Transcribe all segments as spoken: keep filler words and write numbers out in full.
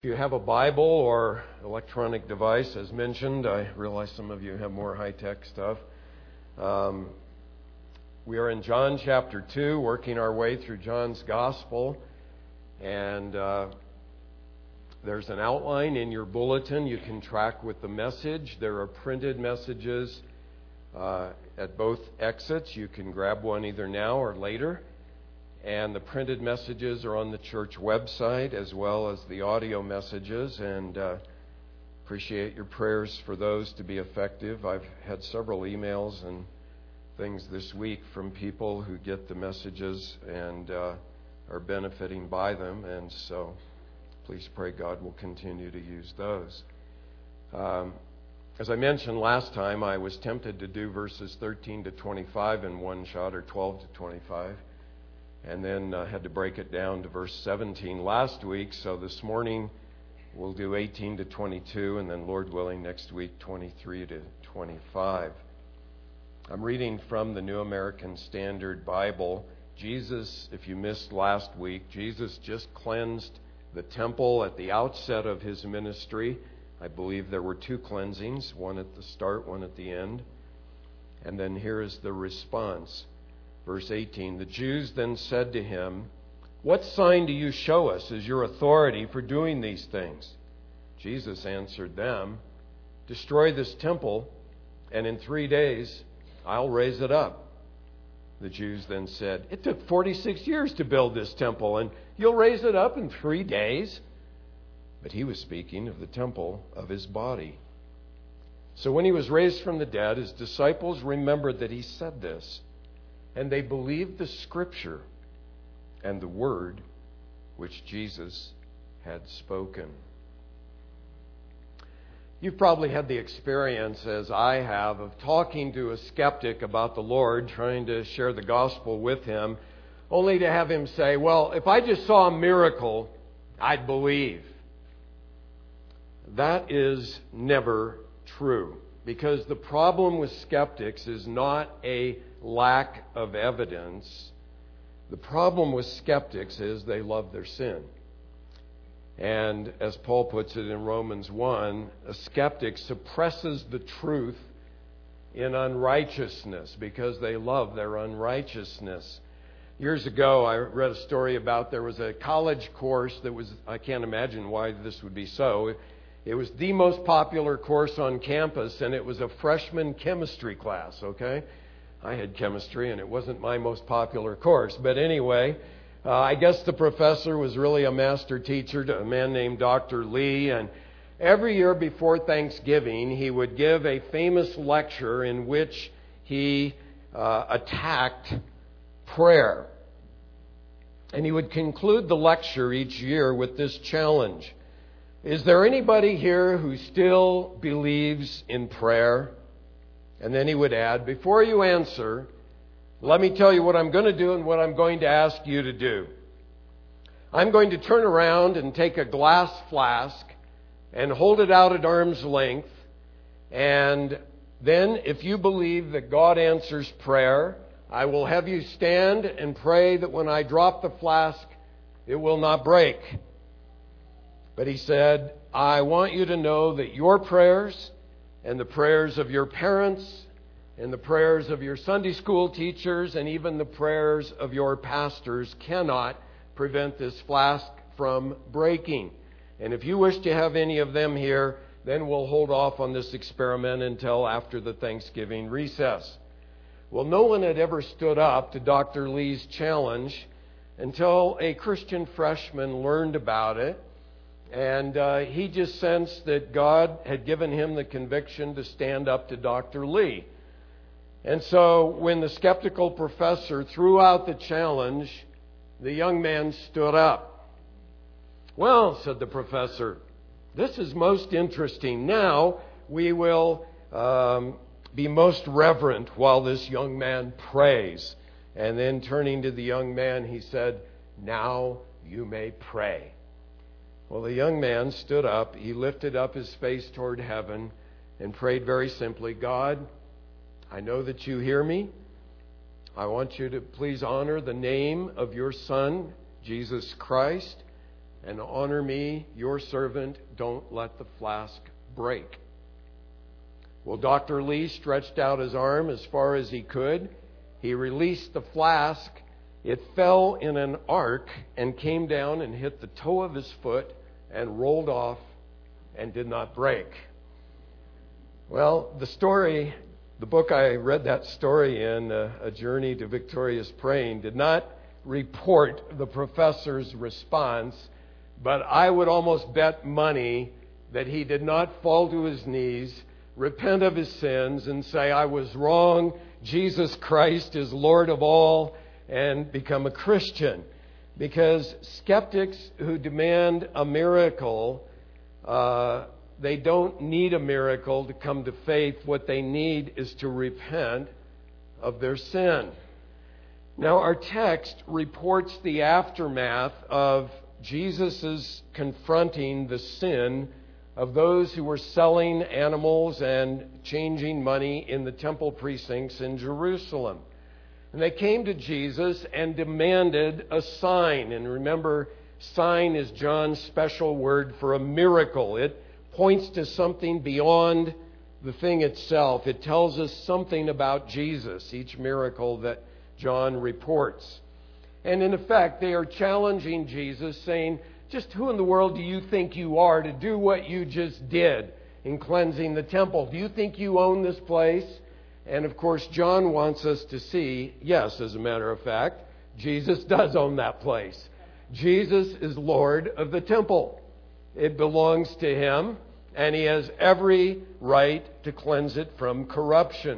If you have a Bible or electronic device, as mentioned, I realize some of you have more high-tech stuff. Um, we are in John chapter two, working our way through John's Gospel. And uh, there's an outline in your bulletin you can track with the message. There are printed messages uh, at both exits. You can grab one either now or later. And the printed messages are on the church website as well as the audio messages. And uh, appreciate your prayers for those to be effective. I've had several emails and things this week from people who get the messages and uh, are benefiting by them. And so please pray God will continue to use those. Um, as I mentioned last time, I was tempted to do verses thirteen to twenty-five in one shot, or twelve to twenty-five. And then uh, had to break it down to verse seventeen last week. So this morning we'll do eighteen to twenty-two, and then Lord willing next week twenty-three to twenty-five. I'm reading from the New American Standard Bible. Jesus, if you missed last week, Jesus just cleansed the temple at the outset of his ministry. I believe there were two cleansings, one at the start, one at the end. And then here is the response. Verse eighteen, the Jews then said to him, "What sign do you show us as your authority for doing these things?" Jesus answered them, "Destroy this temple, and in three days I'll raise it up." The Jews then said, "It took forty-six years to build this temple, and you'll raise it up in three days?" But he was speaking of the temple of his body. So when he was raised from the dead, his disciples remembered that he said this. And they believed the Scripture and the word which Jesus had spoken. You've probably had the experience, as I have, of talking to a skeptic about the Lord, trying to share the gospel with him, only to have him say, "Well, if I just saw a miracle, I'd believe." That is never true, because the problem with skeptics is not a lack of evidence. The problem with skeptics is they love their sin. And as Paul puts it in Romans one, a skeptic suppresses the truth in unrighteousness because they love their unrighteousness. Years ago, I read a story about there was a college course that was, I can't imagine why this would be so. It was the most popular course on campus, and it was a freshman chemistry class, okay? I had chemistry, and it wasn't my most popular course. But anyway, uh, I guess the professor was really a master teacher, a man named Doctor Lee. And every year before Thanksgiving, he would give a famous lecture in which he uh, attacked prayer. And he would conclude the lecture each year with this challenge. Is there anybody here who still believes in prayer? And then he would add, before you answer, let me tell you what I'm going to do and what I'm going to ask you to do. I'm going to turn around and take a glass flask and hold it out at arm's length. And then if you believe that God answers prayer, I will have you stand and pray that when I drop the flask, it will not break. But he said, I want you to know that your prayers and the prayers of your parents and the prayers of your Sunday school teachers and even the prayers of your pastors cannot prevent this flask from breaking. And if you wish to have any of them here, then we'll hold off on this experiment until after the Thanksgiving recess. Well, no one had ever stood up to Doctor Lee's challenge until a Christian freshman learned about it. And uh, he just sensed that God had given him the conviction to stand up to Doctor Lee. And so when the skeptical professor threw out the challenge, the young man stood up. "Well," said the professor, "this is most interesting. Now we will um, be most reverent while this young man prays." And then turning to the young man, he said, "Now you may pray." Well, the young man stood up. He lifted up his face toward heaven and prayed very simply, "God, I know that you hear me. I want you to please honor the name of your Son, Jesus Christ. and honor me, your servant. Don't let the flask break." Well, Doctor Lee stretched out his arm as far as he could. He released the flask. It fell in an arc and came down and hit the toe of his foot and rolled off and did not break. Well, the story, the book I read that story in, uh, A Journey to Victorious Praying, did not report the professor's response, but I would almost bet money that he did not fall to his knees, repent of his sins, and say, "I was wrong, Jesus Christ is Lord of all," and become a Christian. Because skeptics who demand a miracle, uh, they don't need a miracle to come to faith. What they need is to repent of their sin. Now, our text reports the aftermath of Jesus' confronting the sin of those who were selling animals and changing money in the temple precincts in Jerusalem. And they came to Jesus and demanded a sign. And remember, sign is John's special word for a miracle. It points to something beyond the thing itself. It tells us something about Jesus, each miracle that John reports. And in effect, they are challenging Jesus, saying, "Just who in the world do you think you are to do what you just did in cleansing the temple? Do you think you own this place?" And of course, John wants us to see, yes, as a matter of fact, Jesus does own that place. Jesus is Lord of the temple. It belongs to Him, and He has every right to cleanse it from corruption.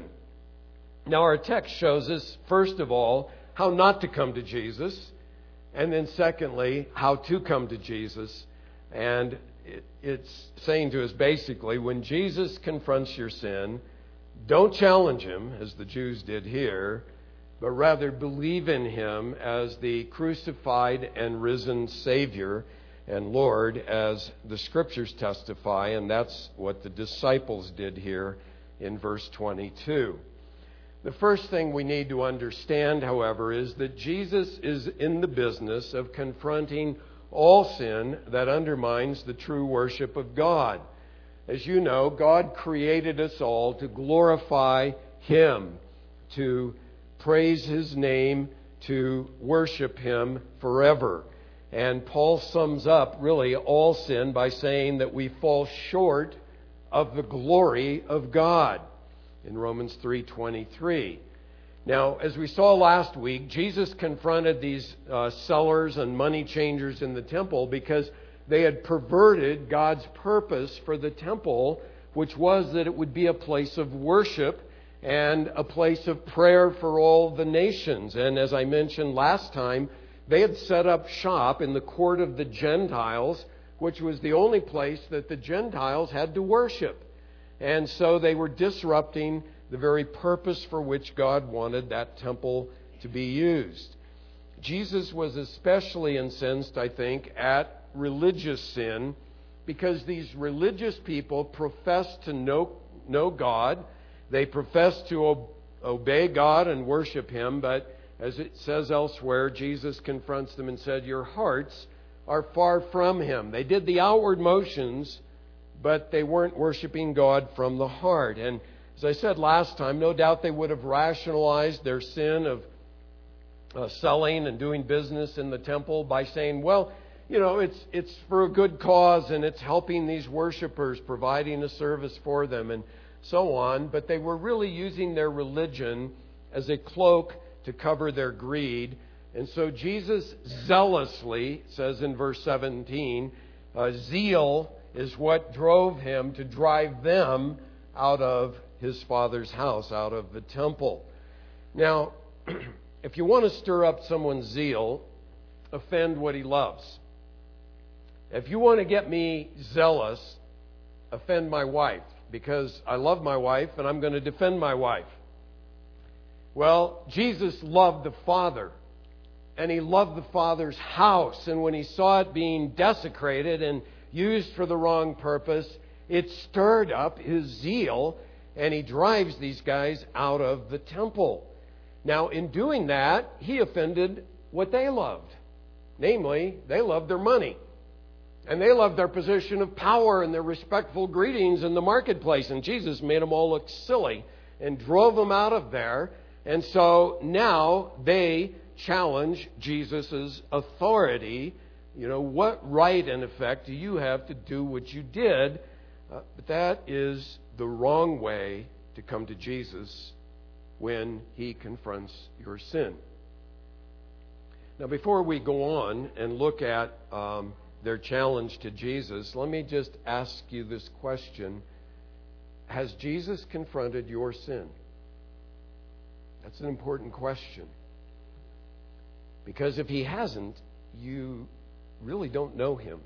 Now, our text shows us, first of all, how not to come to Jesus, and then secondly, how to come to Jesus. And it's saying to us basically, when Jesus confronts your sin, don't challenge Him, as the Jews did here, but rather believe in Him as the crucified and risen Savior and Lord, as the Scriptures testify, and that's what the disciples did here in verse twenty-two. The first thing we need to understand, however, is that Jesus is in the business of confronting all sin that undermines the true worship of God. As you know, God created us all to glorify Him, to praise His name, to worship Him forever. And Paul sums up really all sin by saying that we fall short of the glory of God in Romans three twenty-three. Now, as we saw last week, Jesus confronted these uh, sellers and money changers in the temple because they had perverted God's purpose for the temple, which was that it would be a place of worship and a place of prayer for all the nations. And as I mentioned last time, they had set up shop in the court of the Gentiles, which was the only place that the Gentiles had to worship. And so they were disrupting the very purpose for which God wanted that temple to be used. Jesus was especially incensed, I think, at religious sin, because these religious people profess to know, know God. They profess to ob- obey God and worship Him, but as it says elsewhere, Jesus confronts them and said, "Your hearts are far from Him." They did the outward motions, but they weren't worshiping God from the heart. And as I said last time, no doubt they would have rationalized their sin of uh, selling and doing business in the temple by saying, well, you know, it's it's for a good cause and it's helping these worshipers, providing a service for them and so on. But they were really using their religion as a cloak to cover their greed. And so Jesus zealously, says in verse seventeen, uh, zeal is what drove Him to drive them out of His Father's house, out of the temple. Now, if you want to stir up someone's zeal, offend what he loves. If you want to get me zealous, offend my wife, because I love my wife and I'm going to defend my wife. Well, Jesus loved the Father, and He loved the Father's house, and when He saw it being desecrated and used for the wrong purpose, it stirred up His zeal, and He drives these guys out of the temple. Now, in doing that, He offended what they loved. Namely, they loved their money. And they loved their position of power and their respectful greetings in the marketplace. And Jesus made them all look silly and drove them out of there. And so now they challenge Jesus' authority. You know, what right and effect do you have to do what you did? Uh, but that is the wrong way to come to Jesus when He confronts your sin. Now, before we go on and look at um, their challenge to Jesus, let me just ask you this question. Has Jesus confronted your sin? That's an important question. Because if He hasn't, you really don't know Him.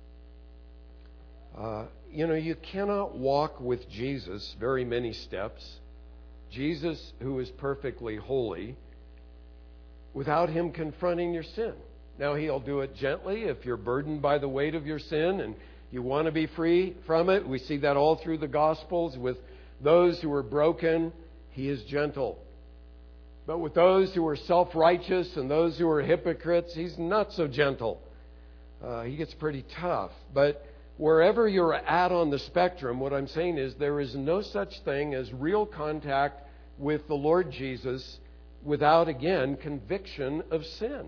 Uh, you know, you cannot walk with Jesus very many steps. Jesus, who is perfectly holy, without Him confronting your sin. Now, He'll do it gently if you're burdened by the weight of your sin and you want to be free from it. We see that all through the Gospels. With those who are broken, He is gentle. But with those who are self-righteous and those who are hypocrites, He's not so gentle. Uh, he gets pretty tough. But wherever you're at on the spectrum, what I'm saying is there is no such thing as real contact with the Lord Jesus without, again, conviction of sin.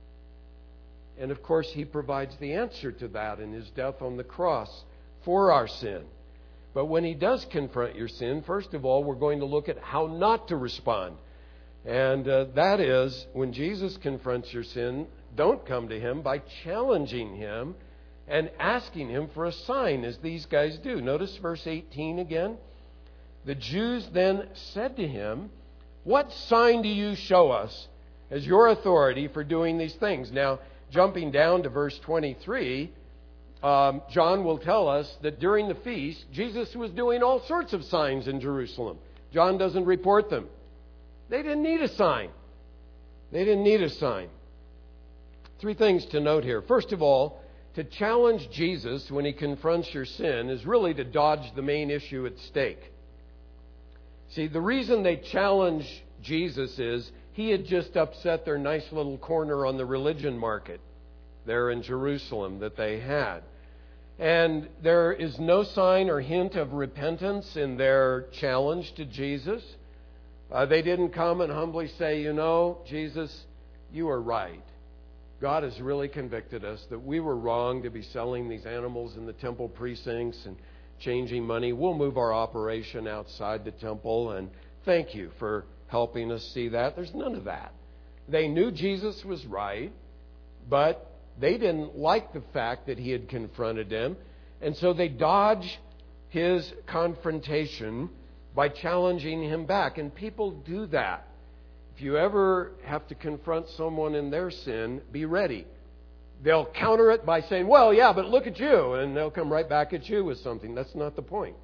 And of course, He provides the answer to that in His death on the cross for our sin. But when He does confront your sin, first of all, we're going to look at how not to respond. And uh, that is, when Jesus confronts your sin, don't come to Him by challenging Him and asking Him for a sign, as these guys do. Notice verse eighteen again. The Jews then said to Him, "What sign do you show us as your authority for doing these things?" Now, jumping down to verse twenty-three, um, John will tell us that during the feast, Jesus was doing all sorts of signs in Jerusalem. John doesn't report them. They didn't need a sign. They didn't need a sign. Three things to note here. First of all, to challenge Jesus when He confronts your sin is really to dodge the main issue at stake. See, the reason they challenge Jesus is He had just upset their nice little corner on the religion market there in Jerusalem that they had. And there is no sign or hint of repentance in their challenge to Jesus. Uh, they didn't come and humbly say, "You know, Jesus, you are right. God has really convicted us that we were wrong to be selling these animals in the temple precincts and changing money. We'll move our operation outside the temple, and thank you for helping us see that." There's none of that. They knew Jesus was right, but they didn't like the fact that He had confronted them, and so they dodge His confrontation by challenging Him back. And people do that. If you ever have to confront someone in their sin, be ready. They'll counter it by saying, "Well, yeah, but look at you," and they'll come right back at you with something. That's not the point.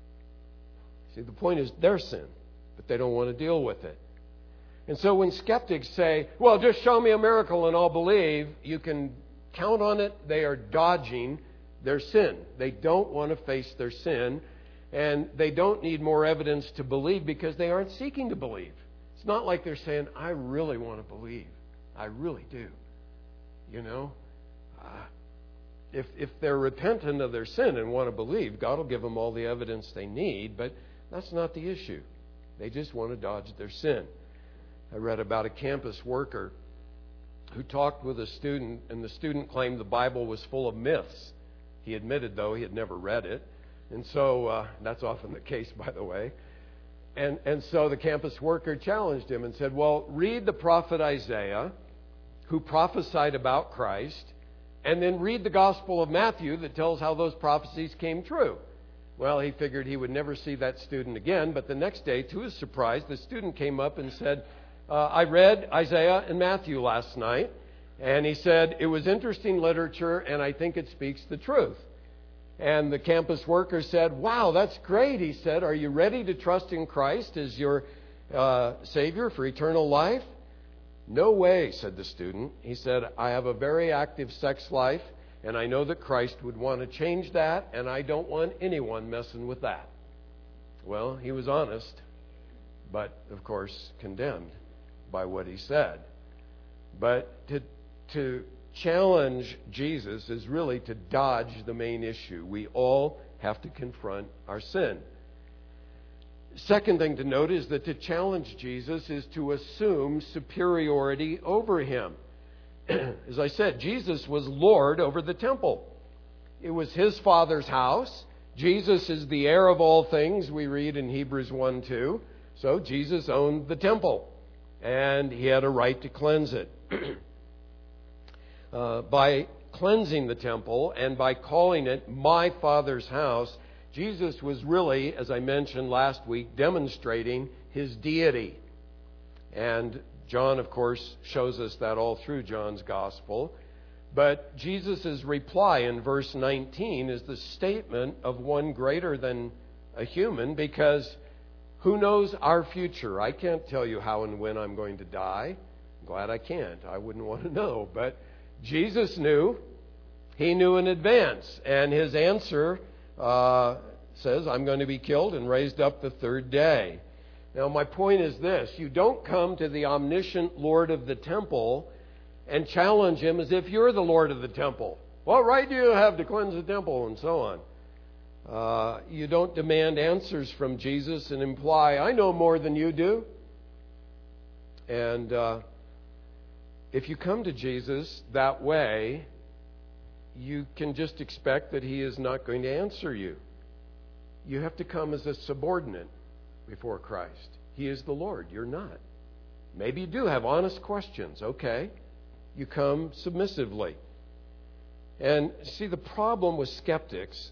See, the point is their sin, but they don't want to deal with it. And so when skeptics say, "Well, just show me a miracle and I'll believe," you can count on it. They are dodging their sin. They don't want to face their sin, and they don't need more evidence to believe because they aren't seeking to believe. It's not like they're saying, "I really want to believe. I really do." You know, uh, if if they're repentant of their sin and want to believe, God will give them all the evidence they need, but that's not the issue. They just want to dodge their sin. I read about a campus worker who talked with a student, and the student claimed the Bible was full of myths. He admitted, though, he had never read it. And so, uh, that's often the case, by the way. And, and so the campus worker challenged him and said, "Well, read the prophet Isaiah, who prophesied about Christ, and then read the Gospel of Matthew that tells how those prophecies came true." Well, he figured he would never see that student again, but the next day, to his surprise, the student came up and said, uh, "I read Isaiah and Matthew last night," and he said, "It was interesting literature, and I think it speaks the truth." And the campus worker said, "Wow, that's great." He said, "Are you ready to trust in Christ as your uh, Savior for eternal life?" "No way," said the student. He said, "I have a very active sex life, and I know that Christ would want to change that, and I don't want anyone messing with that." Well, he was honest, but, of course, condemned by what he said. But to, to challenge Jesus is really to dodge the main issue. We all have to confront our sin. Second thing to note is that to challenge Jesus is to assume superiority over him. As I said, Jesus was Lord over the temple. It was his Father's house. Jesus is the heir of all things, we read in Hebrews one two. So Jesus owned the temple, and he had a right to cleanse it. uh, by cleansing the temple and by calling it my Father's house, Jesus was really, as I mentioned last week, demonstrating his deity. And John, of course, shows us that all through John's gospel. But Jesus' reply in verse nineteen is the statement of one greater than a human, because who knows our future? I can't tell you how and when I'm going to die. I'm glad I can't. I wouldn't want to know. But Jesus knew. He knew in advance. And his answer uh, says, I'm going to be killed and raised up the third day. Now, my point is this. You don't come to the omniscient Lord of the temple and challenge him as if you're the Lord of the temple. What right do you have to cleanse the temple? And so on. Uh, you don't demand answers from Jesus and imply, I know more than you do. And uh, if you come to Jesus that way, you can just expect that he is not going to answer you. You have to come as a subordinate before Christ. He is the Lord. You're not. Maybe you do have honest questions. Okay. You come submissively. And see, the problem with skeptics,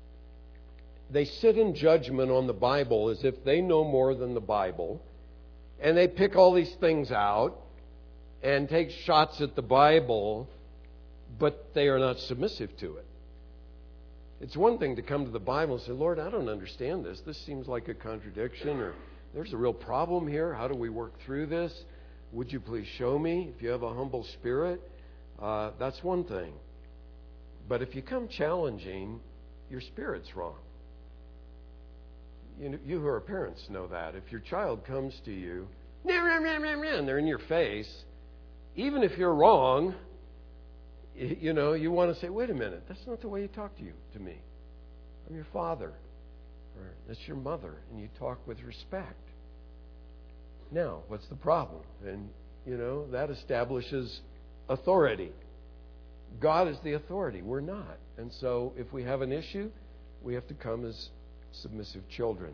they sit in judgment on the Bible as if they know more than the Bible, and they pick all these things out and take shots at the Bible, but they are not submissive to it. It's one thing to come to the Bible and say, Lord, I don't understand this. This seems like a contradiction, or there's a real problem here. How do we work through this? Would you please show me? If you have a humble spirit, uh, that's one thing. But if you come challenging, your spirit's wrong. You know, you who are parents know that. If your child comes to you, and they're in your face, even if you're wrong, you know, you want to say, wait a minute, that's not the way you talk to you, to me. I'm your father, or that's your mother, and you talk with respect. Now, what's the problem? And, you know, that establishes authority. God is the authority. We're not. And so if we have an issue, we have to come as submissive children.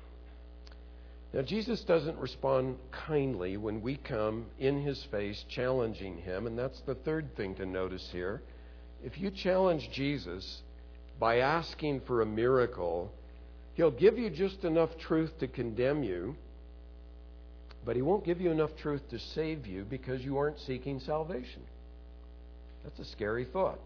Now, Jesus doesn't respond kindly when we come in his face challenging him, and that's the third thing to notice here. If you challenge Jesus by asking for a miracle, he'll give you just enough truth to condemn you, but he won't give you enough truth to save you because you aren't seeking salvation. That's a scary thought.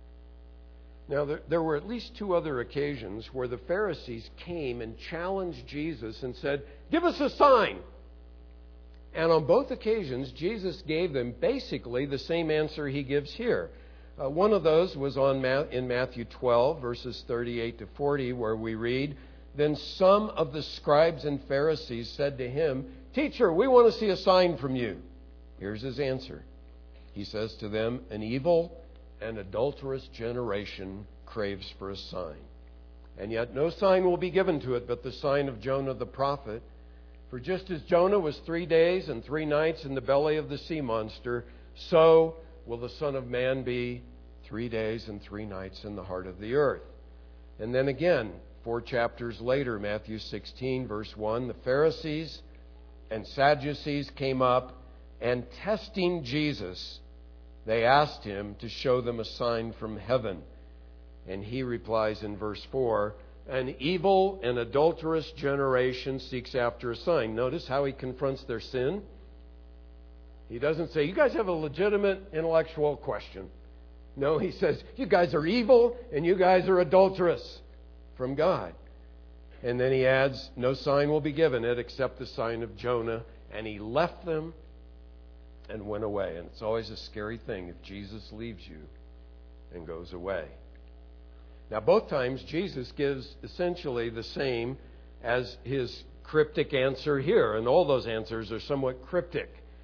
Now, there, there were at least two other occasions where the Pharisees came and challenged Jesus and said, give us a sign. And on both occasions, Jesus gave them basically the same answer he gives here. Uh, one of those was on Ma- in Matthew twelve, verses thirty-eight to forty, where we read, then some of the scribes and Pharisees said to him, Teacher, we want to see a sign from you. Here's his answer. He says to them, an evil and adulterous generation craves for a sign. And yet no sign will be given to it but the sign of Jonah the prophet. For just as Jonah was three days and three nights in the belly of the sea monster, so will the Son of Man be three days and three nights in the heart of the earth. And then again, four chapters later, Matthew sixteen, verse one, the Pharisees and Sadducees came up, and testing Jesus, they asked him to show them a sign from heaven. And he replies in verse four, an evil and adulterous generation seeks after a sign. Notice how he confronts their sin. He doesn't say, you guys have a legitimate intellectual question. No, he says, you guys are evil and you guys are adulterous from God. And then he adds, no sign will be given it except the sign of Jonah. And he left them and went away. And it's always a scary thing if Jesus leaves you and goes away. Now, both times Jesus gives essentially the same as his cryptic answer here. And all those answers are somewhat cryptic.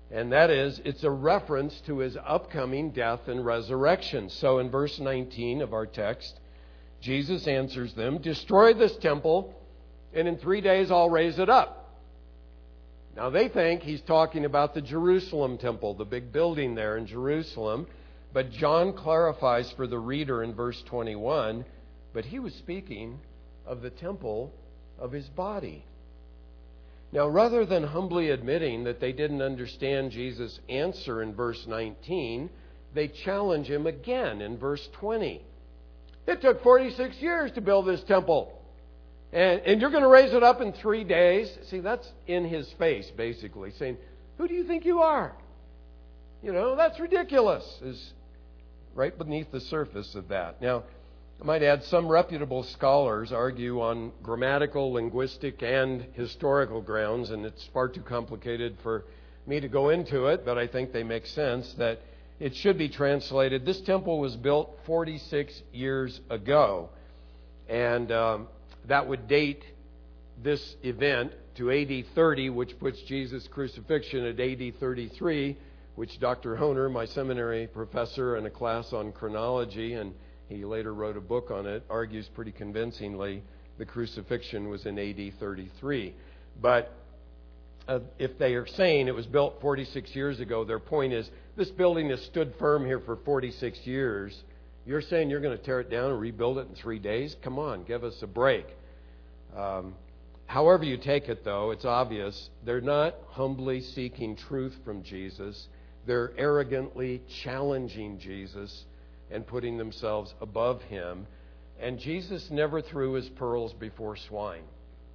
And that is, it's a reference to his upcoming death and resurrection. So in verse nineteen of our text, Jesus answers them, "Destroy this temple, and in three days I'll raise it up." Now they think he's talking about the Jerusalem temple, the big building there in Jerusalem. But John clarifies for the reader in verse twenty-one, but he was speaking of the temple of his body. Now, rather than humbly admitting that they didn't understand Jesus' answer in verse nineteen, they challenge him again in verse twenty. It took forty-six years to build this temple, and, and you're going to raise it up in three days? See, that's in his face, basically, saying, who do you think you are? You know, that's ridiculous, is right beneath the surface of that. Now, I might add, some reputable scholars argue on grammatical, linguistic, and historical grounds, and it's far too complicated for me to go into it, but I think they make sense, that it should be translated, this temple was built forty-six years ago. And um, that would date this event to A D thirty, which puts Jesus' crucifixion at A D thirty-three, which Doctor Honer, my seminary professor in a class on chronology, and he later wrote a book on it, argues pretty convincingly the crucifixion was in A D thirty-three. But uh, if they are saying it was built forty-six years ago, their point is, this building has stood firm here for forty-six years. You're saying you're going to tear it down and rebuild it in three days? Come on, give us a break. Um, however you take it, though, it's obvious they're not humbly seeking truth from Jesus. They're arrogantly challenging Jesus and putting themselves above him. And Jesus never threw his pearls before swine.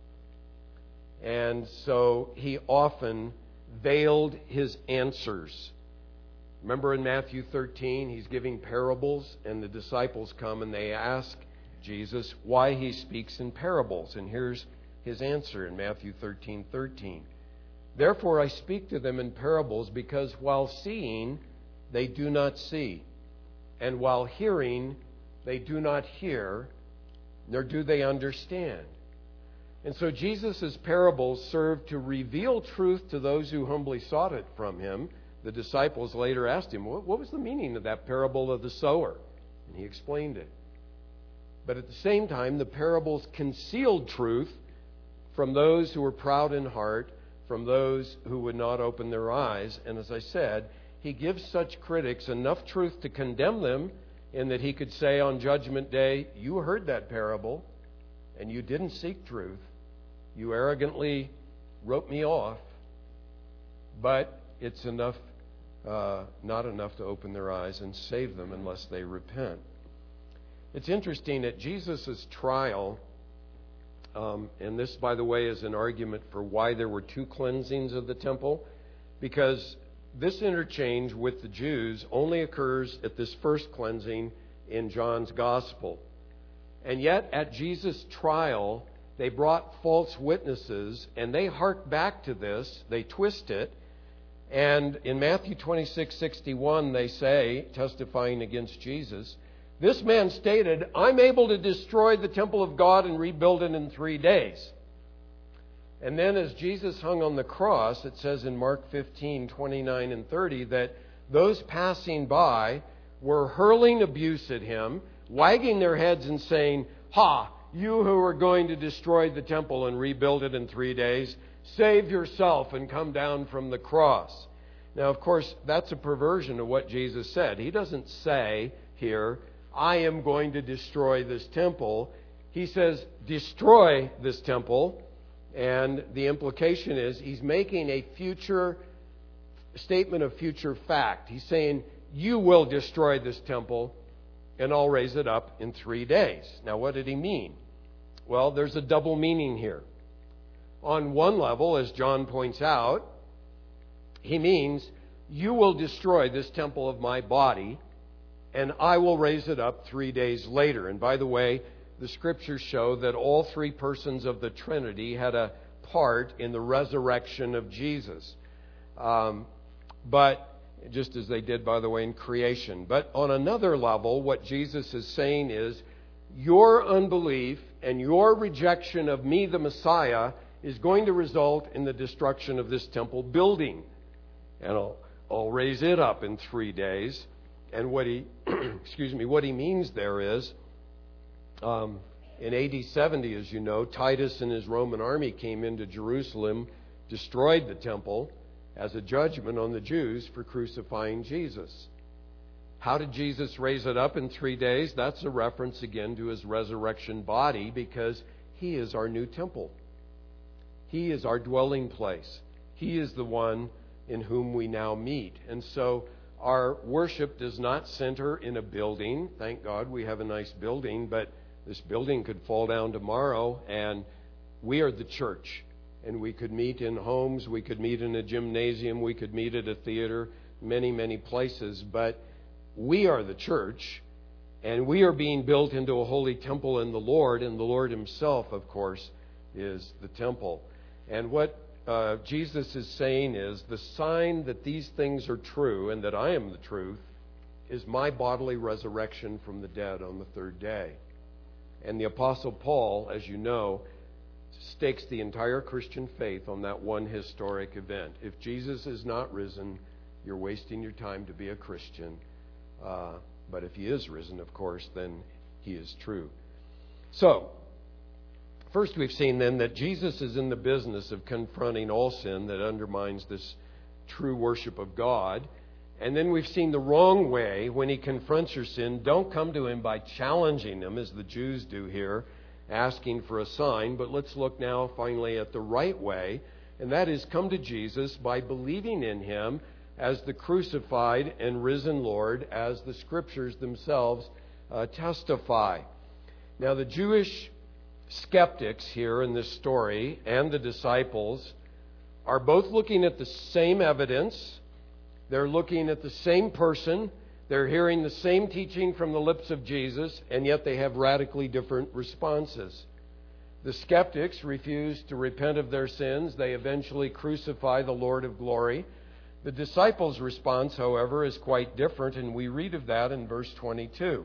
And so he often veiled his answers. Remember in Matthew thirteen, he's giving parables, and the disciples come and they ask Jesus why he speaks in parables. And here's his answer in Matthew thirteen thirteen. Therefore I speak to them in parables, because while seeing they do not see, and while hearing they do not hear, nor do they understand. And so Jesus' parables served to reveal truth to those who humbly sought it from him. The disciples later asked him, what was the meaning of that parable of the sower? And he explained it. But at the same time, the parables concealed truth from those who were proud in heart, from those who would not open their eyes. And as I said, he gives such critics enough truth to condemn them, in that he could say on Judgment Day, you heard that parable, and you didn't seek truth. You arrogantly wrote me off, but it's enough, uh, not enough to open their eyes and save them unless they repent. It's interesting at Jesus' trial, um, and this, by the way, is an argument for why there were two cleansings of the temple, because this interchange with the Jews only occurs at this first cleansing in John's Gospel. And yet, at Jesus' trial, they brought false witnesses, and they hark back to this. They twist it. And in Matthew twenty-six sixty-one, they say, testifying against Jesus, this man stated, I'm able to destroy the temple of God and rebuild it in three days. And then as Jesus hung on the cross, it says in Mark fifteen twenty-nine and thirty, that those passing by were hurling abuse at him, wagging their heads and saying, ha, you who are going to destroy the temple and rebuild it in three days, save yourself and come down from the cross. Now, of course, that's a perversion of what Jesus said. He doesn't say here, I am going to destroy this temple. He says, destroy this temple. And the implication is he's making a future statement of future fact. He's saying, you will destroy this temple and I'll raise it up in three days. Now, what did he mean? Well, there's a double meaning here. On one level, as John points out, he means, you will destroy this temple of my body and I will raise it up three days later. And by the way, the scriptures show that all three persons of the Trinity had a part in the resurrection of Jesus. Um, but just as they did, by the way, in creation. But on another level, what Jesus is saying is, your unbelief and your rejection of me, the Messiah, is going to result in the destruction of this temple building. and I'll, I'll raise it up in three days. And what he, excuse me, what he means there is, um, in A D seventy, as you know, Titus and his Roman army came into Jerusalem, destroyed the temple as a judgment on the Jews for crucifying Jesus. How did Jesus raise it up in three days? That's a reference again to his resurrection body, because he is our new temple. He is our dwelling place. He is the one in whom we now meet. And so our worship does not center in a building. Thank God we have a nice building, but this building could fall down tomorrow, and we are the church. And we could meet in homes, we could meet in a gymnasium, we could meet at a theater, many, many places. But we are the church, and we are being built into a holy temple in the Lord, and the Lord himself, of course, is the temple. And what uh, Jesus is saying is, the sign that these things are true and that I am the truth is my bodily resurrection from the dead on the third day. And the Apostle Paul, as you know, stakes the entire Christian faith on that one historic event. If Jesus is not risen, you're wasting your time to be a Christian. Uh, but if he is risen, of course, then he is true. So, first we've seen then that Jesus is in the business of confronting all sin that undermines this true worship of God. And then we've seen the wrong way when he confronts your sin. Don't come to him by challenging him, as the Jews do here, asking for a sign. But let's look now finally at the right way, and that is come to Jesus by believing in him as the crucified and risen Lord, as the Scriptures themselves uh, testify. Now, the Jewish skeptics here in this story and the disciples are both looking at the same evidence. They're looking at the same person. They're hearing the same teaching from the lips of Jesus, and yet they have radically different responses. The skeptics refuse to repent of their sins. They eventually crucify the Lord of glory. The disciples' response, however, is quite different, and we read of that in verse twenty-two.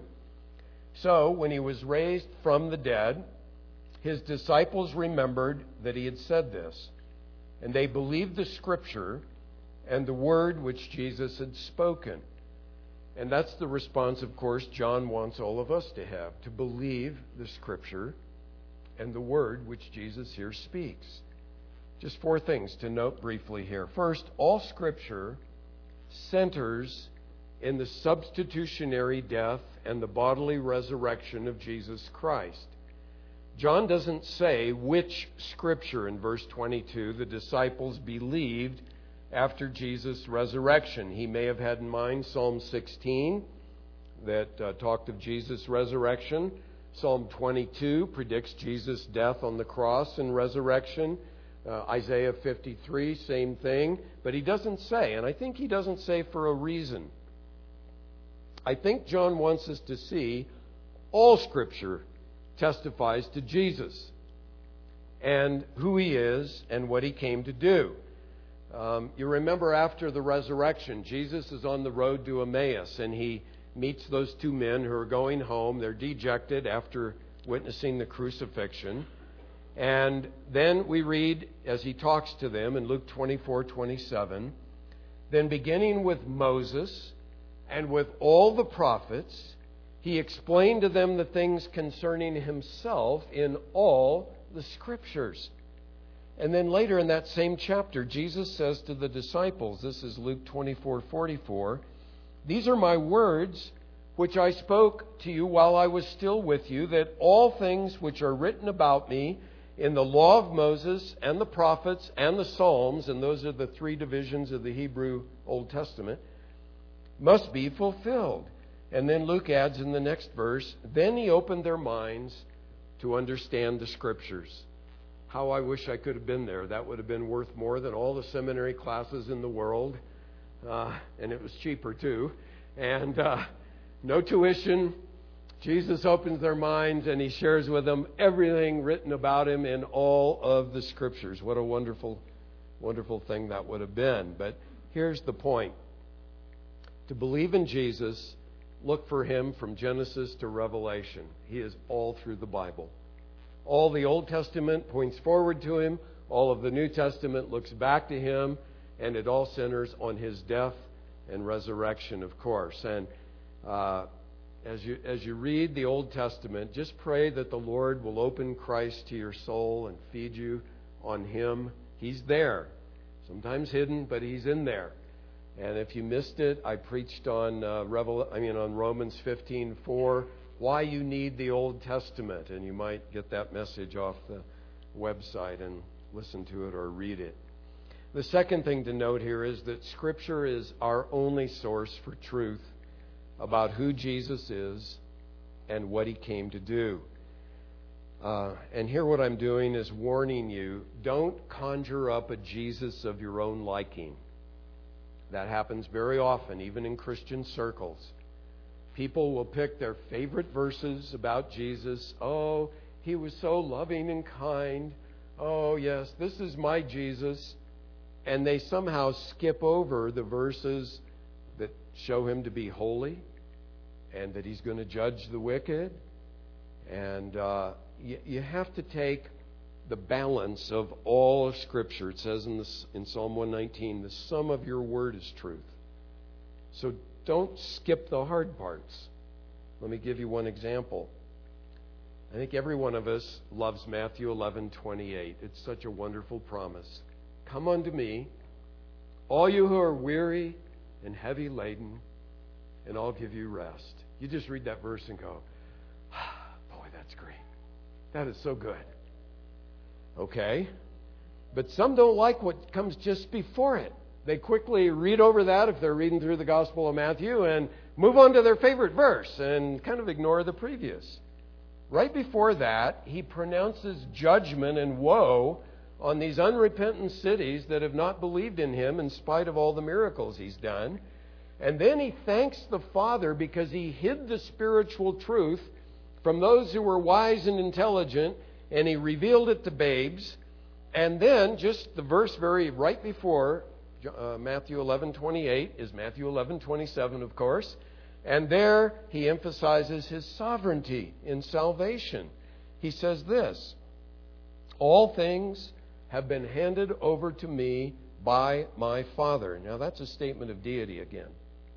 So, when he was raised from the dead, his disciples remembered that he had said this, and they believed the Scripture and the word which Jesus had spoken. And that's the response, of course, John wants all of us to have, to believe the Scripture and the word which Jesus here speaks. Just four things to note briefly here. First, all Scripture centers in the substitutionary death and the bodily resurrection of Jesus Christ. John doesn't say which Scripture in verse twenty-two the disciples believed after Jesus' resurrection. He may have had in mind Psalm sixteen that uh, talked of Jesus' resurrection. Psalm twenty-two predicts Jesus' death on the cross and resurrection. Uh, Isaiah fifty-three, same thing. But he doesn't say, and I think he doesn't say for a reason. I think John wants us to see all Scripture testifies to Jesus and who he is and what he came to do. Um, you remember after the resurrection, Jesus is on the road to Emmaus, and he meets those two men who are going home. They're dejected after witnessing the crucifixion. And then we read, as he talks to them in Luke twenty-four twenty-seven, then beginning with Moses and with all the prophets, he explained to them the things concerning himself in all the Scriptures. And then later in that same chapter, Jesus says to the disciples, this is Luke twenty-four forty-four, these are my words which I spoke to you while I was still with you, that all things which are written about me in the law of Moses and the prophets and the Psalms, and those are the three divisions of the Hebrew Old Testament, must be fulfilled. And then Luke adds in the next verse, then he opened their minds to understand the Scriptures. How I wish I could have been there. That would have been worth more than all the seminary classes in the world. Uh, and it was cheaper too. And uh, no tuition. Jesus opens their minds and he shares with them everything written about him in all of the Scriptures. What a wonderful, wonderful thing that would have been. But here's the point. To believe in Jesus, look for him from Genesis to Revelation. He is all through the Bible. All the Old Testament points forward to him. All of the New Testament looks back to him. and it all centers on His death and resurrection, of course. And uh, as you as you read the Old Testament, just pray that the Lord will open Christ to your soul and feed you on Him. He's there, sometimes hidden, but He's in there. And if you missed it, I preached on uh, Revel- I mean on Romans fifteen four, why you need the Old Testament, and you might get that message off the website and listen to it or read it. The second thing to note here is that Scripture is our only source for truth about who Jesus is and what He came to do. Uh, and here what I'm doing is warning you, don't conjure up a Jesus of your own liking. That happens very often, even in Christian circles. People will pick their favorite verses about Jesus. Oh, He was so loving and kind. Oh, yes, this is my Jesus. And they somehow skip over the verses that show Him to be holy and that He's going to judge the wicked. And uh, you, you have to take the balance of all of Scripture. It says in, this, in Psalm one nineteen, the sum of your word is truth. So don't skip the hard parts. Let me give you one example. I think every one of us loves Matthew eleven twenty-eight. It's such a wonderful promise. Come unto me, all you who are weary and heavy laden, and I'll give you rest. You just read that verse and go, ah, boy, that's great. That is so good. Okay? But some don't like what comes just before it. They quickly read over that if they're reading through the Gospel of Matthew and move on to their favorite verse and kind of ignore the previous. Right before that, He pronounces judgment and woe on these unrepentant cities that have not believed in Him in spite of all the miracles He's done. And then He thanks the Father because He hid the spiritual truth from those who were wise and intelligent, and He revealed it to babes. And then, just the verse very right before uh, Matthew eleven twenty-eight is Matthew eleven twenty-seven, of course. And there He emphasizes His sovereignty in salvation. He says this, all things have been handed over to me by my Father. Now that's a statement of deity again.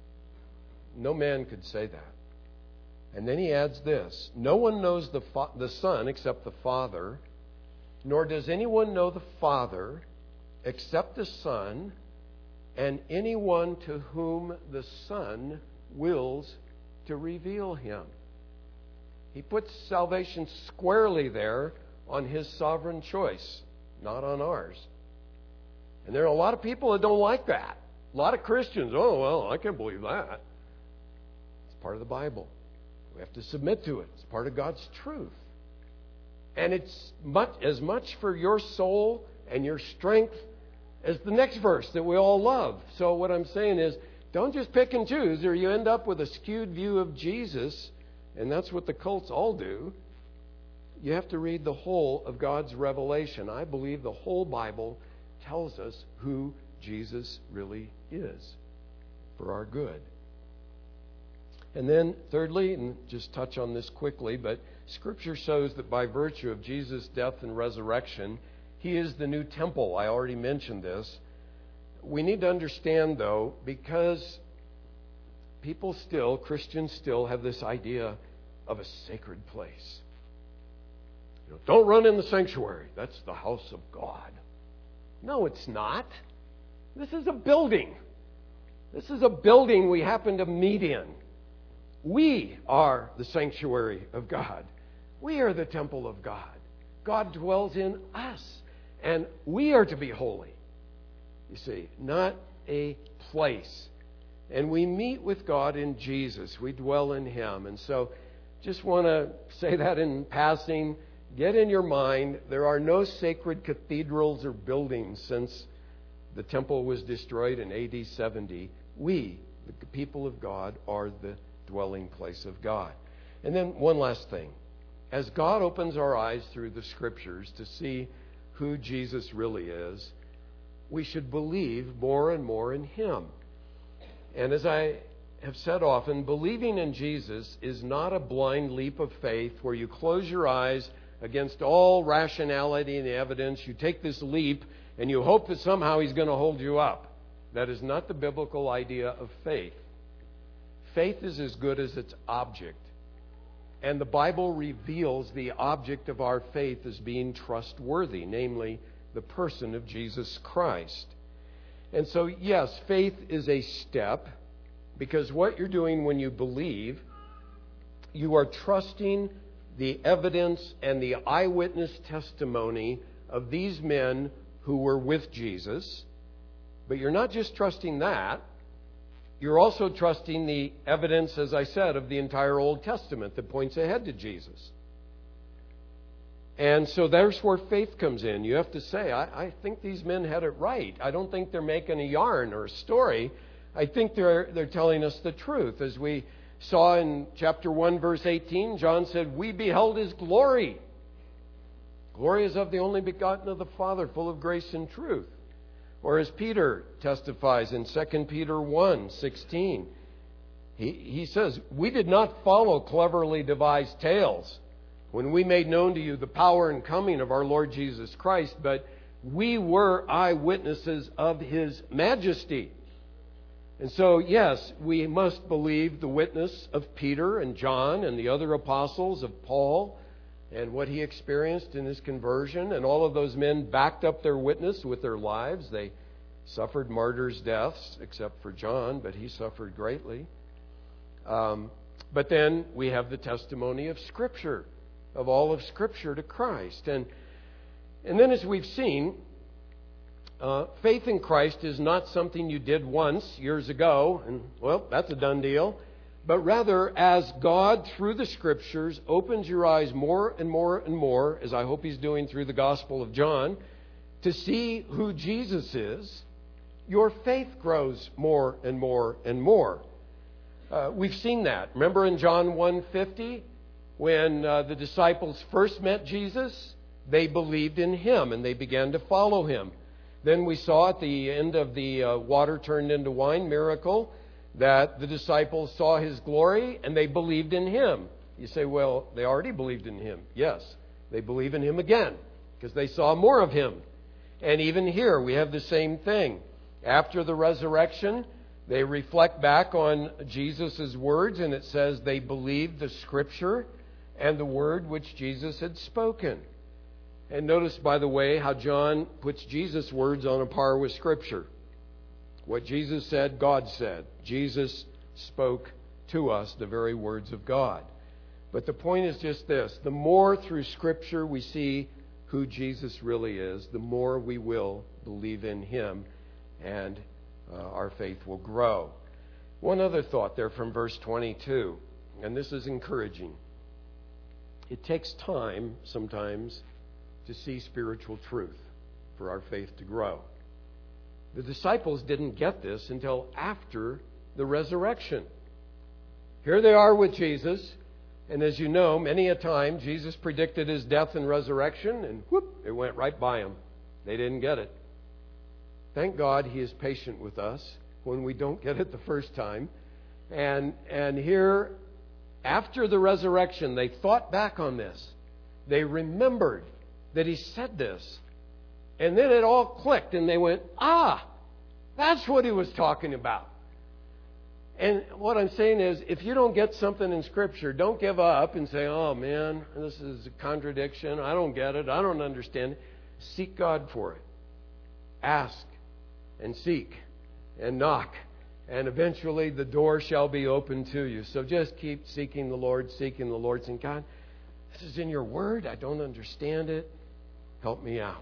No man could say that. And then He adds this, no one knows the, fa- the Son except the Father, nor does anyone know the Father except the Son, and anyone to whom the Son wills to reveal Him. He puts salvation squarely there on His sovereign choice, not on ours. And there are a lot of people that don't like that. A lot of Christians, oh, well, I can't believe that. It's part of the Bible. We have to submit to it. It's part of God's truth. And it's much, as much for your soul and your strength as the next verse that we all love. So what I'm saying is, don't just pick and choose, or you end up with a skewed view of Jesus, and that's what the cults all do. You have to read the whole of God's revelation. I believe the whole Bible tells us who Jesus really is for our good. And then, thirdly, and just touch on this quickly, but Scripture shows that by virtue of Jesus' death and resurrection, He is the new temple. I already mentioned this. We need to understand, though, because people still, Christians still, have this idea of a sacred place. You know, don't run in the sanctuary. That's the house of God. No, it's not. This is a building. This is a building we happen to meet in. We are the sanctuary of God. We are the temple of God. God dwells in us. And we are to be holy. You see, not a place. And we meet with God in Jesus. We dwell in Him. And so, just want to say that in passing. Get in your mind, there are no sacred cathedrals or buildings since the temple was destroyed in A D seventy. We, the people of God, are the dwelling place of God. And then one last thing. As God opens our eyes through the Scriptures to see who Jesus really is, we should believe more and more in Him. And as I have said often, believing in Jesus is not a blind leap of faith where you close your eyes against all rationality and evidence. You take this leap and you hope that somehow He's going to hold you up. That is not the biblical idea of faith. Faith is as good as its object. And the Bible reveals the object of our faith as being trustworthy, namely the person of Jesus Christ. And so, yes, faith is a step, because what you're doing when you believe, you are trusting the evidence and the eyewitness testimony of these men who were with Jesus. But you're not just trusting that. You're also trusting the evidence, as I said, of the entire Old Testament that points ahead to Jesus. And so there's where faith comes in. You have to say, I, I think these men had it right. I don't think they're making a yarn or a story. I think they're they're telling us the truth. As we saw in chapter one, verse eighteen, John said, we beheld His glory. Glory is of the only begotten of the Father, full of grace and truth. Or as Peter testifies in Second Peter one sixteen, he, he says, we did not follow cleverly devised tales when we made known to you the power and coming of our Lord Jesus Christ, but we were eyewitnesses of His majesty. And so, yes, we must believe the witness of Peter and John and the other apostles, of Paul, and what he experienced in his conversion. And all of those men backed up their witness with their lives. They suffered martyrs' deaths, except for John, but he suffered greatly. Um, but then we have the testimony of Scripture, of all of Scripture to Christ. And, and then as we've seen, uh, faith in Christ is not something you did once, years ago, and, well, that's a done deal. But rather, as God, through the Scriptures, opens your eyes more and more and more, as I hope He's doing through the Gospel of John, to see who Jesus is, your faith grows more and more and more. Uh, we've seen that. Remember in John one fifty, when uh, the disciples first met Jesus, they believed in Him and they began to follow Him. Then we saw at the end of the uh, water turned into wine miracle that the disciples saw His glory and they believed in Him. You say, well, they already believed in Him. Yes, they believe in Him again because they saw more of Him. And even here we have the same thing. After the resurrection, they reflect back on Jesus' words, and it says they believed the Scripture and the word which Jesus had spoken. And notice, by the way, how John puts Jesus' words on a par with Scripture. What Jesus said, God said. Jesus spoke to us the very words of God. But the point is just this. The more through Scripture we see who Jesus really is, the more we will believe in Him, and uh, our faith will grow. One other thought there from verse twenty-two, and this is encouraging. It takes time sometimes to see spiritual truth for our faith to grow. The disciples didn't get this until after the resurrection. Here they are with Jesus, and as you know, many a time Jesus predicted His death and resurrection, and whoop, it went right by them. They didn't get it. Thank God He is patient with us when we don't get it the first time. And, and here, after the resurrection, they thought back on this. They remembered that He said this. And then it all clicked and they went, ah, that's what He was talking about. And what I'm saying is, if you don't get something in Scripture, don't give up and say, oh man, this is a contradiction. I don't get it. I don't understand it. Seek God for it. Ask and seek and knock. And eventually the door shall be open to you. So just keep seeking the Lord, seeking the Lord, saying, God, this is in Your Word. I don't understand it. Help me out.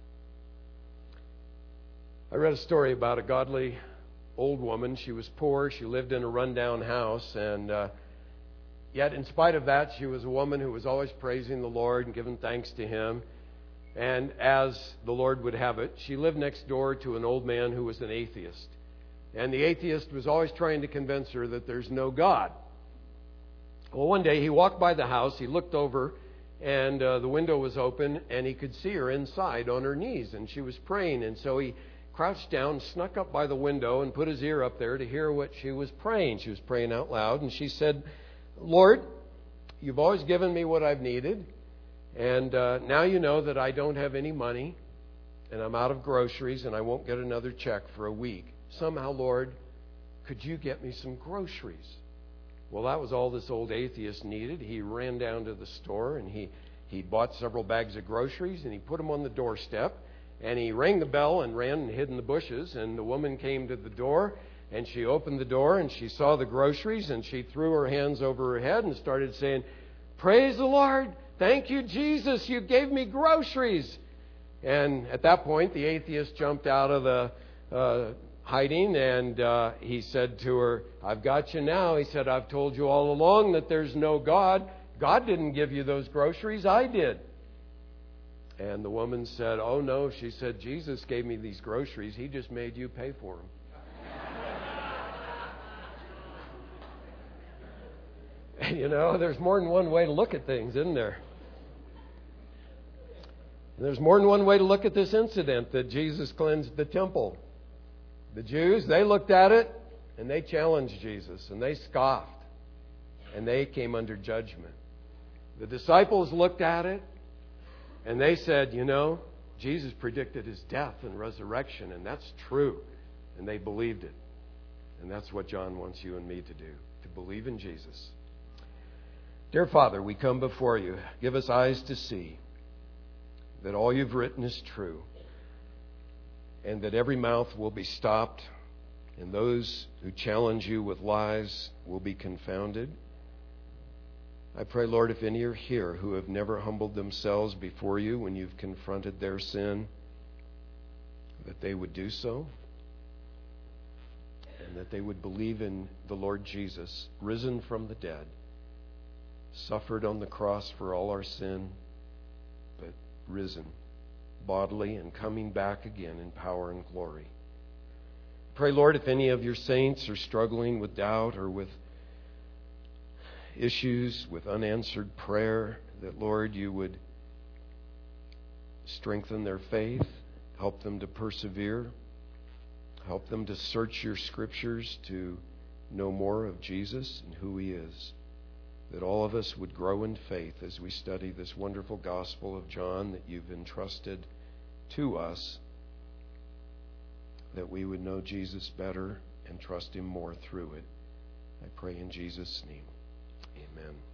I read a story about a godly old woman. She was poor. She lived in a rundown house. And uh, yet, in spite of that, she was a woman who was always praising the Lord and giving thanks to Him. And as the Lord would have it, she lived next door to an old man who was an atheist. And the atheist was always trying to convince her that there's no God. Well, one day he walked by the house. He looked over, and uh, the window was open, and he could see her inside on her knees. And she was praying. And so he crouched down, snuck up by the window, and put his ear up there to hear what she was praying. She was praying out loud. And she said, Lord, You've always given me what I've needed. And uh, now You know that I don't have any money, and I'm out of groceries, and I won't get another check for a week. somehow, Lord, could you get me some groceries? Well, that was all this old atheist needed. He ran down to the store and he, he bought several bags of groceries and he put them on the doorstep. And he rang the bell and ran and hid in the bushes. And the woman came to the door and she opened the door and she saw the groceries and she threw her hands over her head and started saying, "Praise the Lord. Thank you, Jesus. You gave me groceries." And at that point, the atheist jumped out of the uh, hiding and uh, he said to her, "I've got you now." He said, "I've told you all along that there's no God. God didn't give you those groceries. I did." And the woman said, "Oh, no." She said, "Jesus gave me these groceries. He just made you pay for them." And, you know, there's more than one way to look at things, isn't there? And there's more than one way to look at this incident that Jesus cleansed the temple. The Jews, they looked at it and they challenged Jesus and they scoffed and they came under judgment. The disciples looked at it and they said, you know, Jesus predicted his death and resurrection, and that's true. And they believed it. And that's what John wants you and me to do, to believe in Jesus. Dear Father, we come before you. Give us eyes to see that all you've written is true, and that every mouth will be stopped, and those who challenge you with lies will be confounded. I pray, Lord, if any are here who have never humbled themselves before you when you've confronted their sin, that they would do so, and that they would believe in the Lord Jesus, risen from the dead, suffered on the cross for all our sin, but risen bodily and coming back again in power and glory. Pray, Lord, if any of your saints are struggling with doubt or with issues with unanswered prayer, that, Lord, you would strengthen their faith, help them to persevere, help them to search your scriptures to know more of Jesus and who he is. That all of us would grow in faith as we study this wonderful gospel of John that you've entrusted to us, that we would know Jesus better and trust him more through it. I pray in Jesus' name. Amen.